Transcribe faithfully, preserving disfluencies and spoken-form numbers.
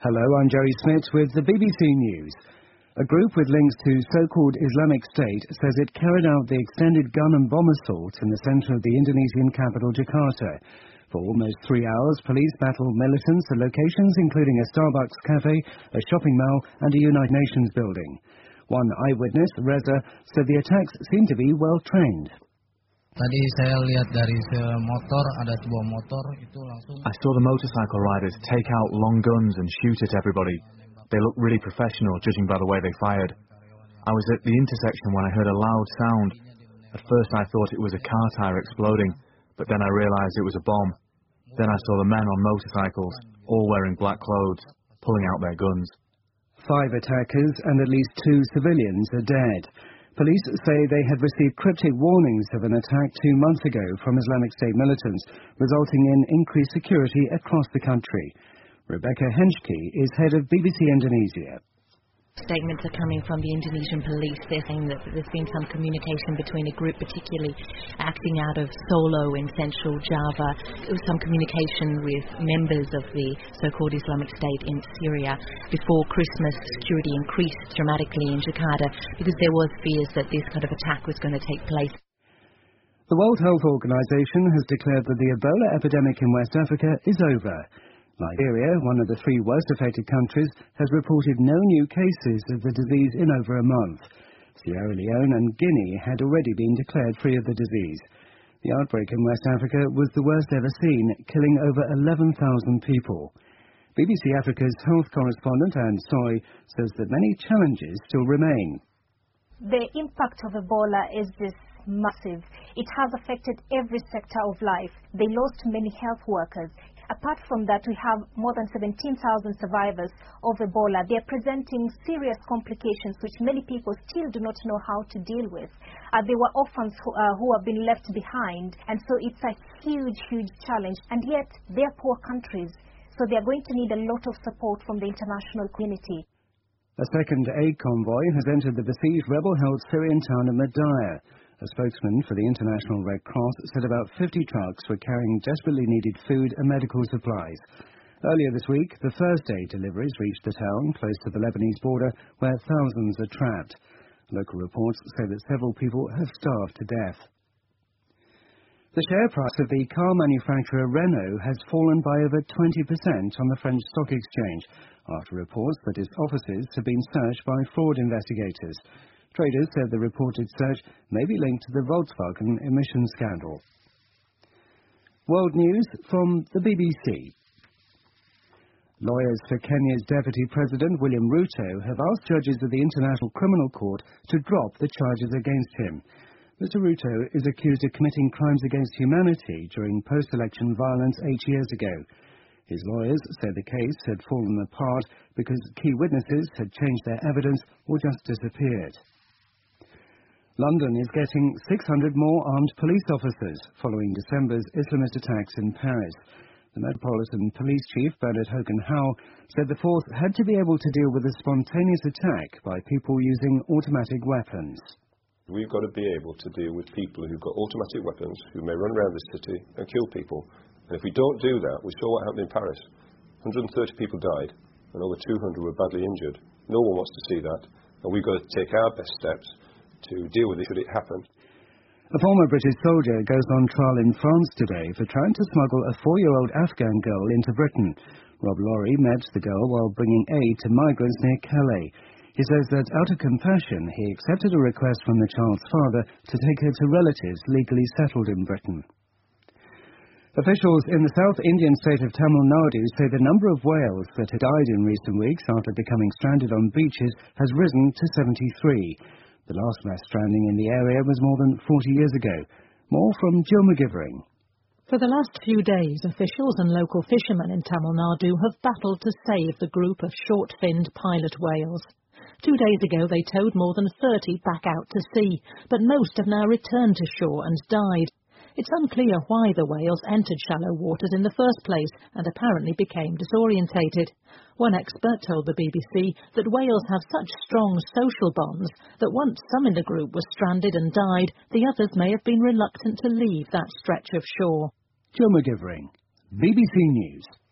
Hello, I'm Joey Smith with the B B C News. A group with links to so-called Islamic State says it carried out the extended gun and bomb assault in the centre of the Indonesian capital, Jakarta. For almost three hours, police battled militants at locations including a Starbucks cafe, a shopping mall and a United Nations building. One eyewitness, Reza, said the attacks seemed to be well-trained. Tadi saya lihat dari motor, ada sebuah motor itu langsung. I saw the motorcycle riders take out long guns and shoot at everybody. They looked really professional, judging by the way they fired. I was at the intersection when I heard a loud sound. At first I thought it was a car tire exploding, but then I realized it was a bomb. Then I saw the men on motorcycles, all wearing black clothes, pulling out their guns. Five attackers and at least two civilians are dead. Police say they had received cryptic warnings of an attack two months ago from Islamic State militants, resulting in increased security across the country. Rebecca Henschke is head of B B C Indonesia. Statements are coming from the Indonesian police. They're saying that there's been some communication between a group, particularly acting out of Solo in central Java. There was some communication with members of the so-called Islamic State in Syria. Before Christmas, security increased dramatically in Jakarta because there was fears that this kind of attack was going to take place. The World Health Organization has declared that the Ebola epidemic in West Africa is over. Liberia, one of the three worst affected countries, has reported no new cases of the disease in over a month. Sierra Leone and Guinea had already been declared free of the disease. The outbreak in West Africa was the worst ever seen, killing over eleven thousand people. B B C Africa's health correspondent Anne Soy says that many challenges still remain. The impact of Ebola is just massive. It has affected every sector of life. They lost many health workers. Apart from that, we have more than seventeen thousand survivors of Ebola. They are presenting serious complications which many people still do not know how to deal with. Uh, they were orphans who, uh, who have been left behind, and so it's a huge, huge challenge. And yet, they are poor countries, so they are going to need a lot of support from the international community. A second aid convoy has entered the besieged rebel-held Syrian town of Madaya. A spokesman for the International Red Cross said about fifty trucks were carrying desperately needed food and medical supplies. Earlier this week, the first aid deliveries reached the town close to the Lebanese border, where thousands are trapped. Local reports say that several people have starved to death. The share price of the car manufacturer Renault has fallen by over twenty percent on the French stock exchange, after reports that its offices have been searched by fraud investigators. Traders said the reported search may be linked to the Volkswagen emissions scandal. World news from the B B C. Lawyers for Kenya's Deputy President William Ruto have asked judges of the International Criminal Court to drop the charges against him. Mister Ruto is accused of committing crimes against humanity during post-election violence eight years ago. His lawyers said the case had fallen apart because key witnesses had changed their evidence or just disappeared. London is getting six hundred more armed police officers following December's Islamist attacks in Paris. The Metropolitan Police Chief, Bernard Hogan-Howe, said the force had to be able to deal with a spontaneous attack by people using automatic weapons. We've got to be able to deal with people who've got automatic weapons, who may run around the city and kill people. And if we don't do that, we saw what happened in Paris. one hundred thirty people died, and over two hundred were badly injured. No one wants to see that, and we've got to take our best steps to deal with it should it happen. A former British soldier goes on trial in France today for trying to smuggle a four-year-old Afghan girl into Britain. Rob Laurie met the girl while bringing aid to migrants near Calais. He says that out of compassion, he accepted a request from the child's father to take her to relatives legally settled in Britain. Officials in the South Indian state of Tamil Nadu say the number of whales that had died in recent weeks after becoming stranded on beaches has risen to seventy-three. The last mass stranding in the area was more than forty years ago. More from Jill McGivering. For the last few days, officials and local fishermen in Tamil Nadu have battled to save the group of short-finned pilot whales. Two days ago they towed more than thirty back out to sea, but most have now returned to shore and died. It's unclear why the whales entered shallow waters in the first place and apparently became disorientated. One expert told the B B C that whales have such strong social bonds that once some in the group were stranded and died, the others may have been reluctant to leave that stretch of shore. Jill McGivering, B B C News.